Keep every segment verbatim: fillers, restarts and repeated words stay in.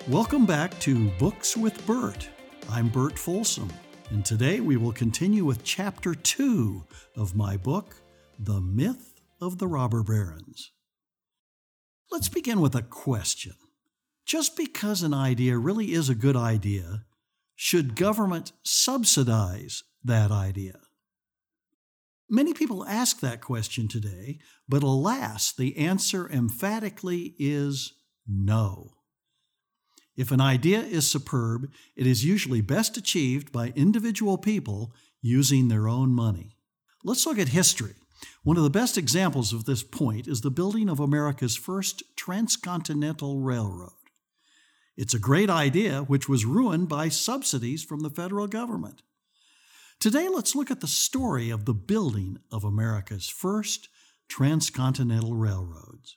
Welcome back to Books with Bert. I'm Bert Folsom, and today we will continue with Chapter two of my book, The Myth of the Robber Barons. Let's begin with a question. Just because an idea really is a good idea, should government subsidize that idea? Many people ask that question today, but alas, the answer emphatically is no. If an idea is superb, it is usually best achieved by individual people using their own money. Let's look at history. One of the best examples of this point is the building of America's first transcontinental railroad. It's a great idea which was ruined by subsidies from the federal government. Today, let's look at the story of the building of America's first transcontinental railroads.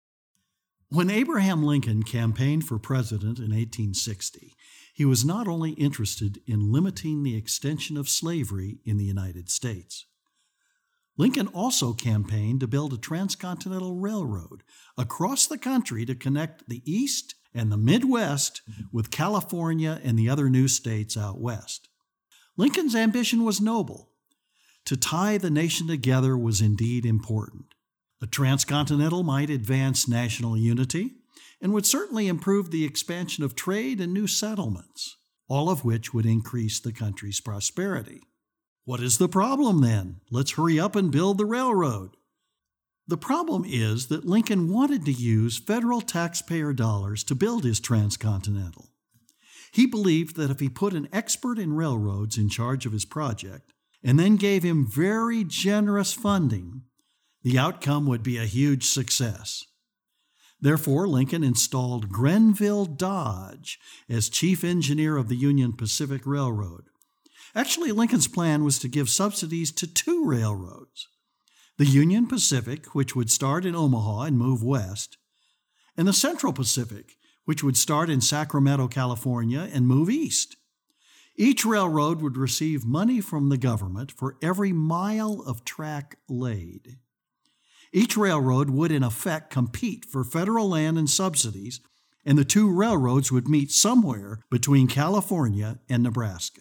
When Abraham Lincoln campaigned for president in eighteen sixty, he was not only interested in limiting the extension of slavery in the United States. Lincoln also campaigned to build a transcontinental railroad across the country to connect the East and the Midwest with California and the other new states out west. Lincoln's ambition was noble. To tie the nation together was indeed important. A transcontinental might advance national unity and would certainly improve the expansion of trade and new settlements, all of which would increase the country's prosperity. What is the problem then? Let's hurry up and build the railroad. The problem is that Lincoln wanted to use federal taxpayer dollars to build his transcontinental. He believed that if he put an expert in railroads in charge of his project and then gave him very generous funding, the outcome would be a huge success. Therefore, Lincoln installed Grenville Dodge as chief engineer of the Union Pacific Railroad. Actually, Lincoln's plan was to give subsidies to two railroads, the Union Pacific, which would start in Omaha and move west, and the Central Pacific, which would start in Sacramento, California, and move east. Each railroad would receive money from the government for every mile of track laid. Each railroad would, in effect, compete for federal land and subsidies, and the two railroads would meet somewhere between California and Nebraska.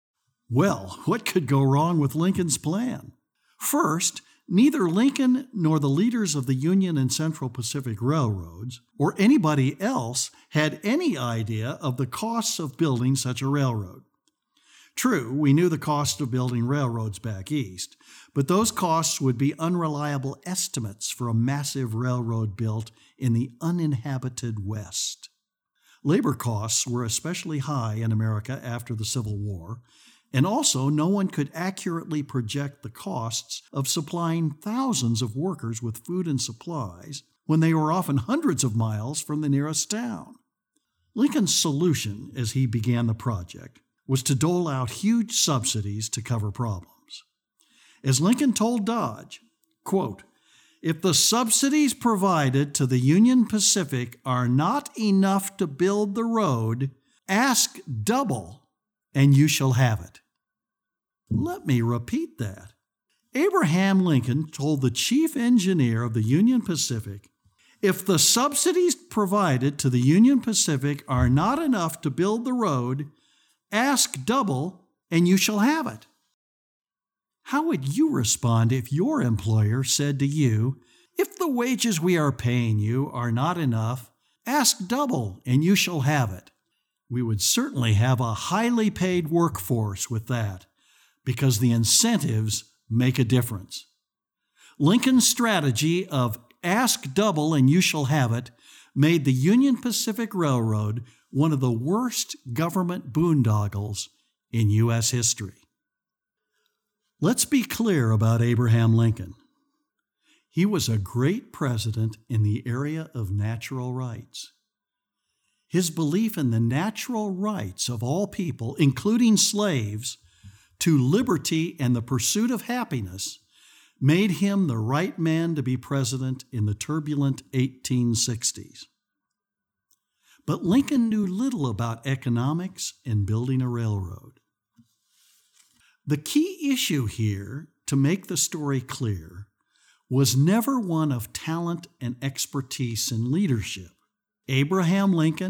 Well, what could go wrong with Lincoln's plan? First, neither Lincoln nor the leaders of the Union and Central Pacific Railroads, or anybody else, had any idea of the costs of building such a railroad. True, we knew the cost of building railroads back east, but those costs would be unreliable estimates for a massive railroad built in the uninhabited West. Labor costs were especially high in America after the Civil War, and also no one could accurately project the costs of supplying thousands of workers with food and supplies when they were often hundreds of miles from the nearest town. Lincoln's solution, as he began the project, was to dole out huge subsidies to cover problems. As Lincoln told Dodge, quote, "If the subsidies provided to the Union Pacific are not enough to build the road, ask double, and you shall have it." Let me repeat that. Abraham Lincoln told the chief engineer of the Union Pacific, if the subsidies provided to the Union Pacific are not enough to build the road, ask double, and you shall have it. How would you respond if your employer said to you, if the wages we are paying you are not enough, ask double, and you shall have it? We would certainly have a highly paid workforce with that, because the incentives make a difference. Lincoln's strategy of ask double and you shall have it made the Union Pacific Railroad one of the worst government boondoggles in U S history. Let's be clear about Abraham Lincoln. He was a great president in the area of natural rights. His belief in the natural rights of all people, including slaves, to liberty and the pursuit of happiness made him the right man to be president in the turbulent eighteen sixties. But Lincoln knew little about economics and building a railroad. The key issue here, to make the story clear, was never one of talent and expertise in leadership. Abraham Lincoln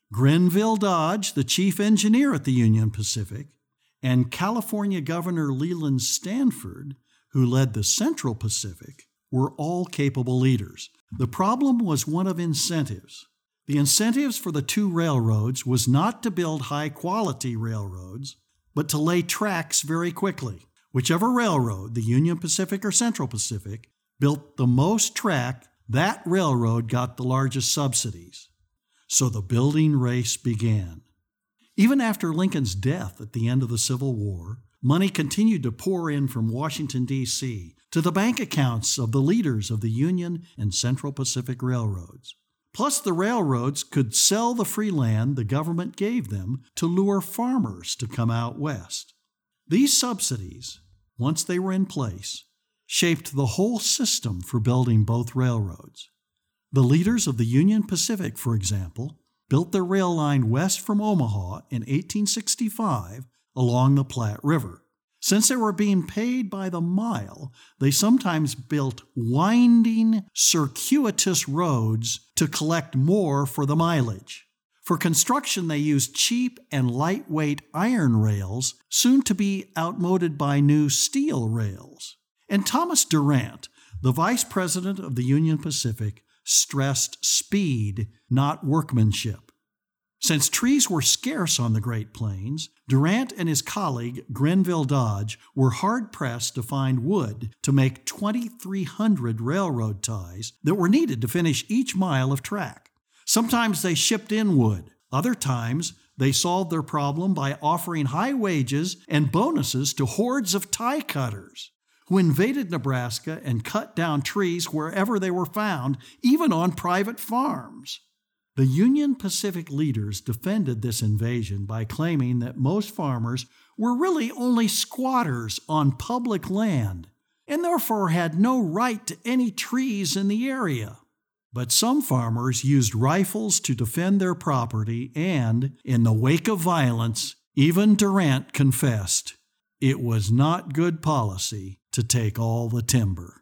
Grenville Dodge, the chief engineer at the Union Pacific, and California Governor Leland Stanford, who led the Central Pacific, were all capable leaders. The problem was one of incentives. The incentives for the two railroads was not to build high-quality railroads, but to lay tracks very quickly. Whichever railroad, the Union Pacific or Central Pacific, built the most track, that railroad got the largest subsidies. So the building race began. Even after Lincoln's death at the end of the Civil War, money continued to pour in from Washington, D C to the bank accounts of the leaders of the Union and Central Pacific Railroads. Plus, the railroads could sell the free land the government gave them to lure farmers to come out west. These subsidies, once they were in place, shaped the whole system for building both railroads. The leaders of the Union Pacific, for example, built their rail line west from Omaha in eighteen sixty-five along the Platte River. Since they were being paid by the mile, they sometimes built winding, circuitous roads to collect more for the mileage. For construction, they used cheap and lightweight iron rails, soon to be outmoded by new steel rails. And Thomas Durant, the vice president of the Union Pacific, stressed speed, not workmanship. Since trees were scarce on the Great Plains, Durant and his colleague Grenville Dodge were hard-pressed to find wood to make twenty-three hundred railroad ties that were needed to finish each mile of track. Sometimes they shipped in wood. Other times, they solved their problem by offering high wages and bonuses to hordes of tie cutters who invaded Nebraska and cut down trees wherever they were found, even on private farms. The Union Pacific leaders defended this invasion by claiming that most farmers were really only squatters on public land and therefore had no right to any trees in the area. But some farmers used rifles to defend their property and, in the wake of violence, even Durant confessed it was not good policy to take all the timber.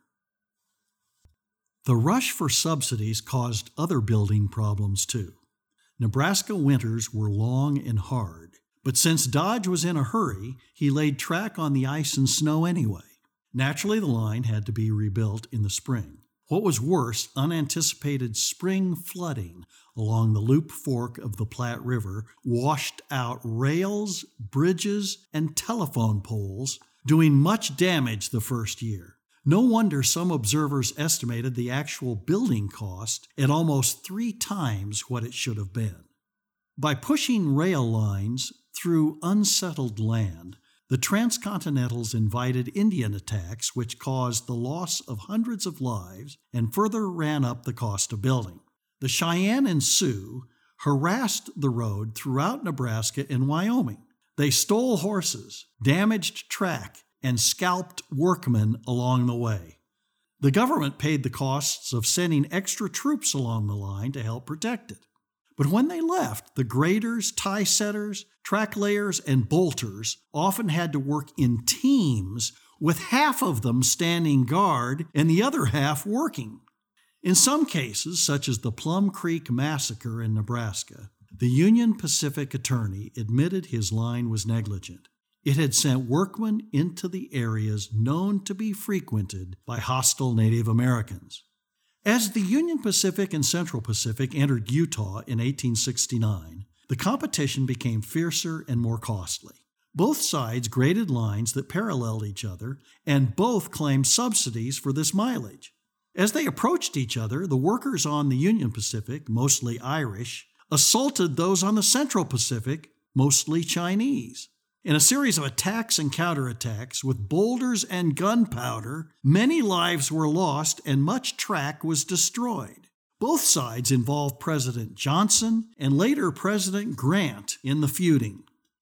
The rush for subsidies caused other building problems too. Nebraska winters were long and hard, but since Dodge was in a hurry, he laid track on the ice and snow anyway. Naturally, the line had to be rebuilt in the spring. What was worse, unanticipated spring flooding along the Loop Fork of the Platte River washed out rails, bridges, and telephone poles, doing much damage the first year. No wonder some observers estimated the actual building cost at almost three times what it should have been. By pushing rail lines through unsettled land, the transcontinentals invited Indian attacks, which caused the loss of hundreds of lives and further ran up the cost of building. The Cheyenne and Sioux harassed the road throughout Nebraska and Wyoming. They stole horses, damaged track, and scalped workmen along the way. The government paid the costs of sending extra troops along the line to help protect it. But when they left, the graders, tie setters, track layers, and bolters often had to work in teams, with half of them standing guard and the other half working. In some cases, such as the Plum Creek Massacre in Nebraska, the Union Pacific attorney admitted his line was negligent. It had sent workmen into the areas known to be frequented by hostile Native Americans. As the Union Pacific and Central Pacific entered Utah in eighteen sixty-nine, the competition became fiercer and more costly. Both sides graded lines that paralleled each other, and both claimed subsidies for this mileage. As they approached each other, the workers on the Union Pacific, mostly Irish, assaulted those on the Central Pacific, mostly Chinese. In a series of attacks and counterattacks with boulders and gunpowder, many lives were lost and much track was destroyed. Both sides involved President Johnson and later President Grant in the feuding.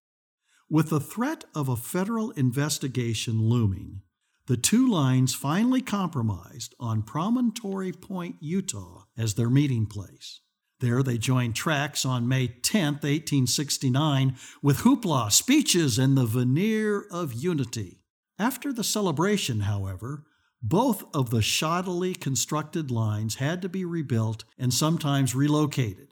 With the threat of a federal investigation looming, the two lines finally compromised on Promontory Point, Utah, as their meeting place. There they joined tracks on May tenth, eighteen sixty-nine, with hoopla, speeches, and the veneer of unity. After the celebration, however, both of the shoddily constructed lines had to be rebuilt and sometimes relocated.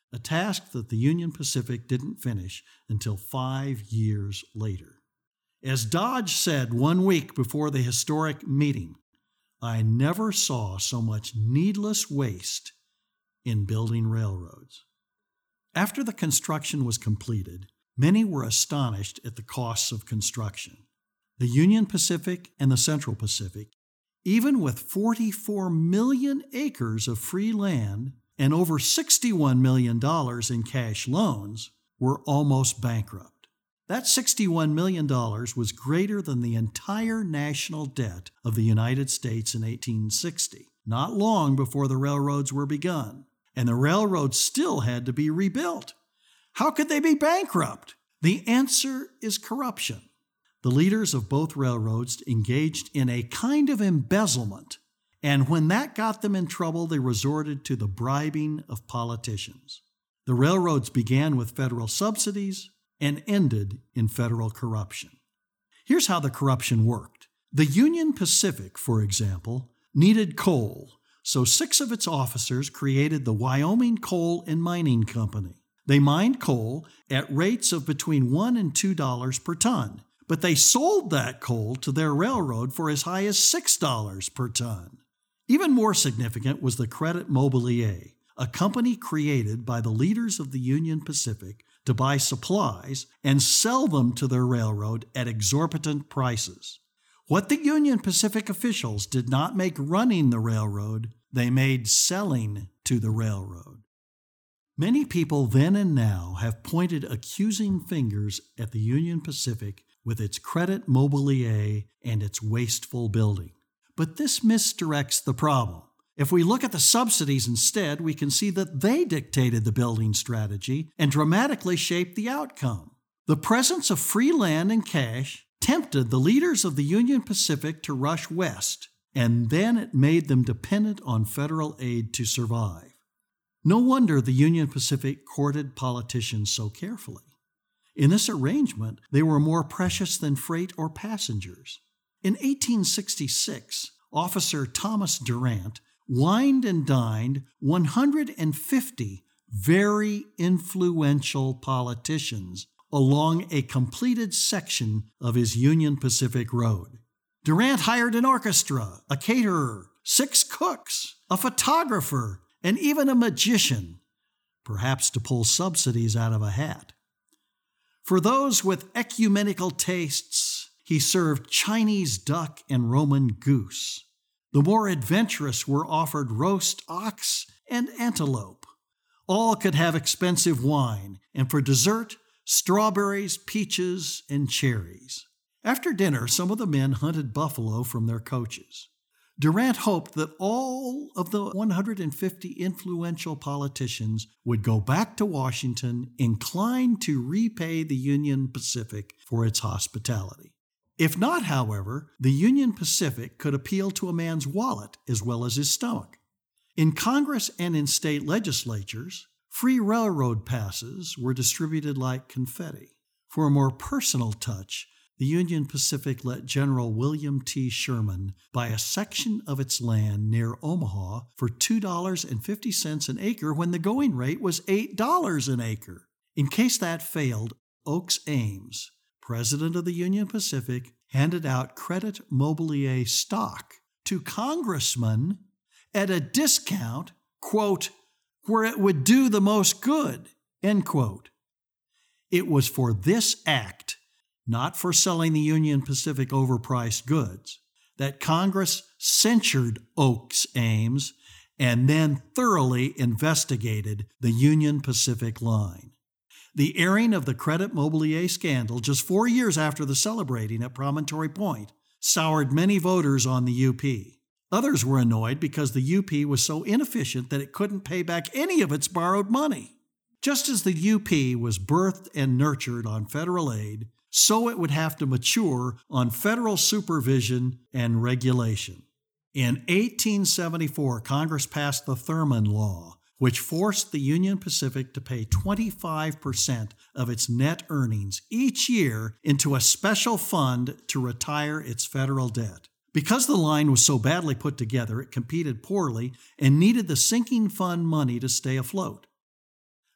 a task that the Union Pacific didn't finish until five years later. As Dodge said one week before the historic meeting, "I never saw so much needless waste in building railroads." After the construction was completed, many were astonished at the costs of construction. The Union Pacific and the Central Pacific, even with forty-four million acres of free land and over sixty-one million dollars in cash loans, were almost bankrupt. That sixty-one million dollars was greater than the entire national debt of the United States in eighteen sixty, not long before the railroads were begun, and the railroads still had to be rebuilt. How could they be bankrupt? The answer is corruption. The leaders of both railroads engaged in a kind of embezzlement, and when that got them in trouble, they resorted to the bribing of politicians. The railroads began with federal subsidies and ended in federal corruption. Here's how the corruption worked. The Union Pacific, for example, needed coal, so six of its officers created the Wyoming Coal and Mining Company. They mined coal at rates of between one and two dollars per ton, but they sold that coal to their railroad for as high as six dollars per ton. Even more significant was the Credit Mobilier, a company created by the leaders of the Union Pacific to buy supplies and sell them to their railroad at exorbitant prices. What the Union Pacific officials did not make running the railroad, they made selling to the railroad. Many people then and now have pointed accusing fingers at the Union Pacific with its Credit Mobilier and its wasteful building. But this misdirects the problem. If we look at the subsidies instead, we can see that they dictated the building strategy and dramatically shaped the outcome. The presence of free land and cash tempted the leaders of the Union Pacific to rush west, and then it made them dependent on federal aid to survive. No wonder the Union Pacific courted politicians so carefully. In this arrangement, they were more precious than freight or passengers. In eighteen sixty-six, Officer Thomas Durant wined and dined one hundred fifty very influential politicians along a completed section of his Union Pacific Road. Durant hired an orchestra, a caterer, six cooks, a photographer, and even a magician, perhaps to pull subsidies out of a hat. For those with ecumenical tastes, he served Chinese duck and Roman goose. The more adventurous were offered roast ox and antelope. All could have expensive wine, and for dessert, strawberries, peaches, and cherries. After dinner, some of the men hunted buffalo from their coaches. Durant hoped that all of the one hundred fifty influential politicians would go back to Washington inclined to repay the Union Pacific for its hospitality. If not, however, the Union Pacific could appeal to a man's wallet as well as his stomach. In Congress and in state legislatures, free railroad passes were distributed like confetti. For a more personal touch, the Union Pacific let General William T. Sherman buy a section of its land near Omaha for two dollars and fifty cents an acre when the going rate was eight dollars an acre. In case that failed, Oakes Ames, president of the Union Pacific, handed out Credit Mobilier stock to congressmen at a discount, quote, where it would do the most good, end quote. It was for this act, not for selling the Union Pacific overpriced goods, that Congress censured Oakes Ames and then thoroughly investigated the Union Pacific line. The airing of the Credit Mobilier scandal just four years after the celebrating at Promontory Point soured many voters on the U P. Others were annoyed because the U P was so inefficient that it couldn't pay back any of its borrowed money. Just as the U P was birthed and nurtured on federal aid, so it would have to mature on federal supervision and regulation. In eighteen seventy-four, Congress passed the Thurman Law, which forced the Union Pacific to pay twenty-five percent of its net earnings each year into a special fund to retire its federal debt. Because the line was so badly put together, it competed poorly and needed the sinking fund money to stay afloat.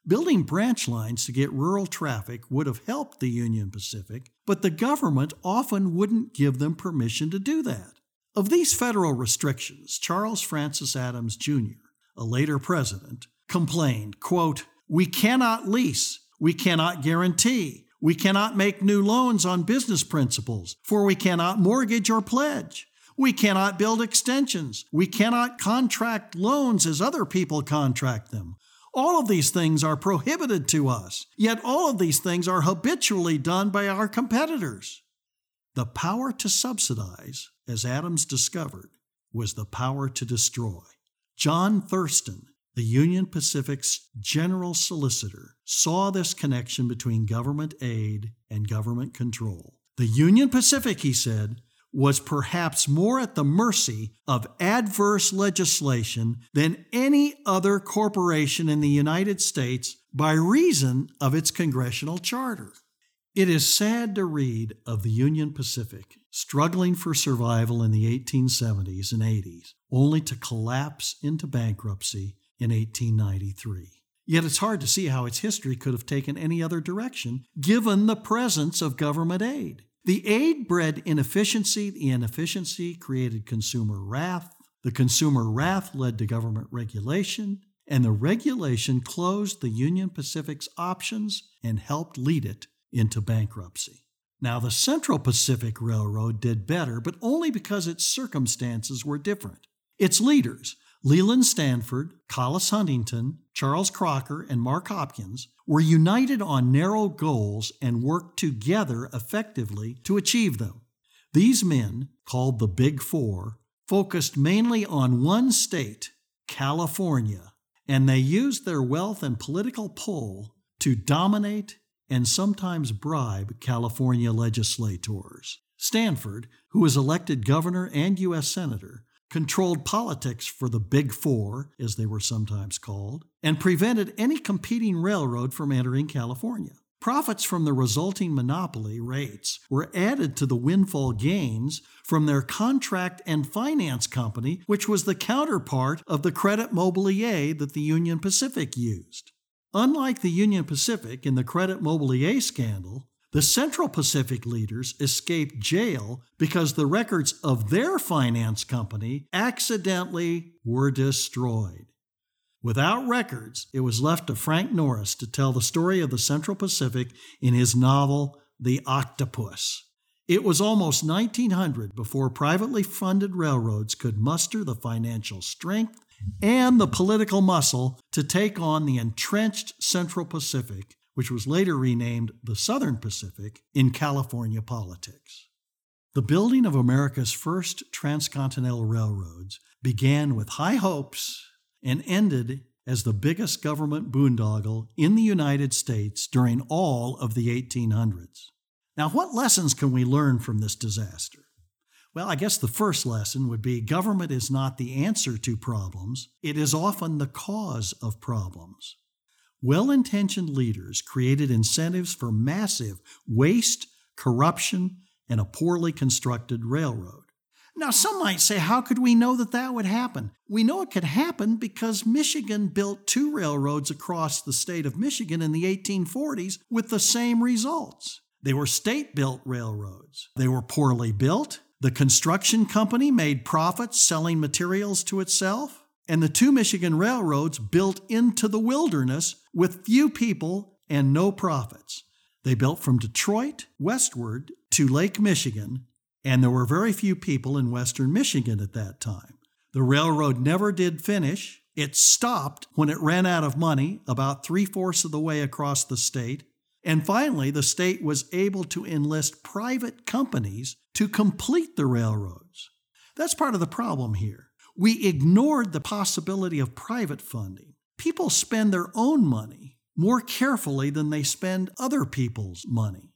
Building branch lines to get rural traffic would have helped the Union Pacific, but the government often wouldn't give them permission to do that. Of these federal restrictions, Charles Francis Adams Junior, a later president, complained, quote, "We cannot lease, we cannot guarantee, we cannot make new loans on business principles, for we cannot mortgage or pledge. We cannot build extensions. We cannot contract loans as other people contract them. All of these things are prohibited to us, yet all of these things are habitually done by our competitors." The power to subsidize, as Adams discovered, was the power to destroy. John Thurston, the Union Pacific's general solicitor, saw this connection between government aid and government control. The Union Pacific, he said, was perhaps more at the mercy of adverse legislation than any other corporation in the United States by reason of its congressional charter. It is sad to read of the Union Pacific struggling for survival in the eighteen seventies and eighties, only to collapse into bankruptcy in eighteen ninety-three. Yet it's hard to see how its history could have taken any other direction, given the presence of government aid. The aid bred inefficiency, the inefficiency created consumer wrath, the consumer wrath led to government regulation, and the regulation closed the Union Pacific's options and helped lead it into bankruptcy. Now, the Central Pacific Railroad did better, but only because its circumstances were different. Its leaders, Leland Stanford, Collis Huntington, Charles Crocker, and Mark Hopkins, were united on narrow goals and worked together effectively to achieve them. These men, called the Big Four, focused mainly on one state, California, and they used their wealth and political pull to dominate and sometimes bribe California legislators. Stanford, who was elected governor and U S senator, controlled politics for the Big Four, as they were sometimes called, and prevented any competing railroad from entering California. Profits from the resulting monopoly rates were added to the windfall gains from their contract and finance company, which was the counterpart of the Credit Mobilier that the Union Pacific used. Unlike the Union Pacific in the Credit Mobilier scandal, the Central Pacific leaders escaped jail because the records of their finance company accidentally were destroyed. Without records, it was left to Frank Norris to tell the story of the Central Pacific in his novel, The Octopus. It was almost nineteen hundred before privately funded railroads could muster the financial strength and the political muscle to take on the entrenched Central Pacific, which was later renamed the Southern Pacific, in California politics. The building of America's first transcontinental railroads began with high hopes and ended as the biggest government boondoggle in the United States during all of the eighteen hundreds. Now, what lessons can we learn from this disaster? Well, I guess the first lesson would be government is not the answer to problems. It is often the cause of problems. Well-intentioned leaders created incentives for massive waste, corruption, and a poorly constructed railroad. Now, some might say, how could we know that that would happen? We know it could happen because Michigan built two railroads across the state of Michigan in the eighteen forties with the same results. They were state-built railroads. They were poorly built. The construction company made profits selling materials to itself. And the two Michigan railroads built into the wilderness with few people and no profits. They built from Detroit westward to Lake Michigan, and there were very few people in western Michigan at that time. The railroad never did finish. It stopped when it ran out of money, about three-fourths of the way across the state. And finally, the state was able to enlist private companies to complete the railroads. That's part of the problem here. We ignored the possibility of private funding. People spend their own money more carefully than they spend other people's money.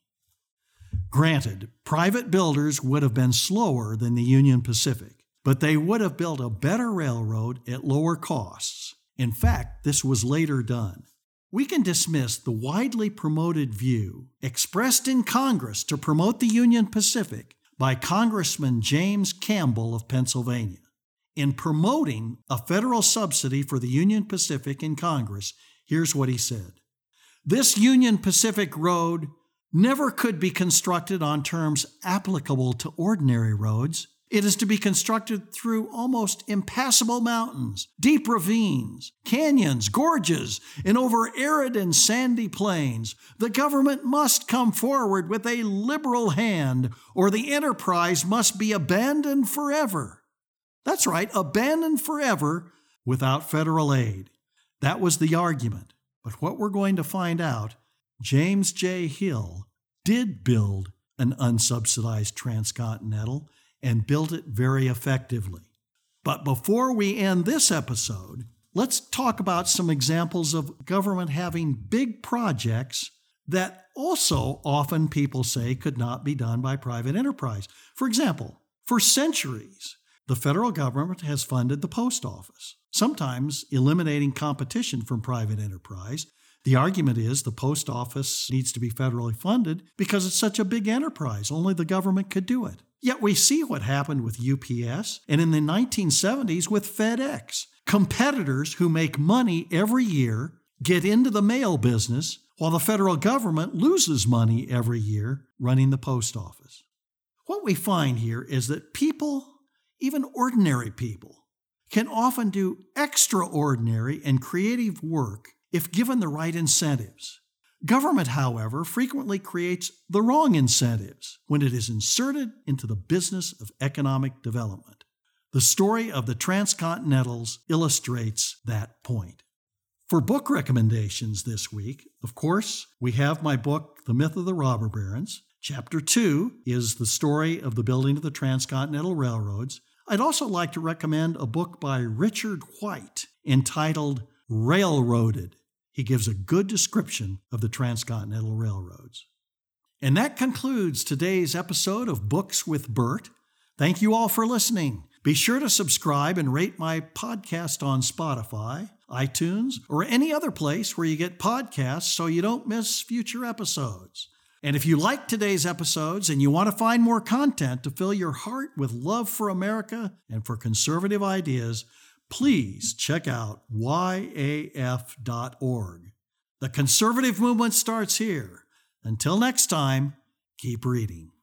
Granted, private builders would have been slower than the Union Pacific, but they would have built a better railroad at lower costs. In fact, this was later done. We can dismiss the widely promoted view expressed in Congress to promote the Union Pacific by Congressman James Campbell of Pennsylvania. In promoting a federal subsidy for the Union Pacific in Congress, Here's what he said. This Union Pacific Road never could be constructed on terms applicable to ordinary roads. It is to be constructed through almost impassable mountains, deep ravines, canyons, gorges, and over arid and sandy plains. The government must come forward with a liberal hand, or the enterprise must be abandoned forever. That's right, abandoned forever without federal aid. That was the argument. But what we're going to find out, James J. Hill did build an unsubsidized transcontinental and built it very effectively. But before we end this episode, let's talk about some examples of government having big projects that also often people say could not be done by private enterprise. For example, for centuries, the federal government has funded the post office, sometimes eliminating competition from private enterprise. The argument is the post office needs to be federally funded because it's such a big enterprise. Only the government could do it. Yet we see what happened with U P S and in the nineteen seventies with FedEx. Competitors who make money every year get into the mail business while the federal government loses money every year running the post office. What we find here is that people, even ordinary people, can often do extraordinary and creative work if given the right incentives. Government, however, frequently creates the wrong incentives when it is inserted into the business of economic development. The story of the transcontinentals illustrates that point. For book recommendations this week, of course, we have my book, The Myth of the Robber Barons. Chapter two is the story of the building of the transcontinental railroads. I'd also like to recommend a book by Richard White entitled Railroaded. He gives a good description of the transcontinental railroads. And that concludes today's episode of Books with Bert. Thank you all for listening. Be sure to subscribe and rate my podcast on Spotify, iTunes, or any other place where you get podcasts so you don't miss future episodes. And if you like today's episodes and you want to find more content to fill your heart with love for America and for conservative ideas, please check out Y A F dot org. The conservative movement starts here. Until next time, keep reading.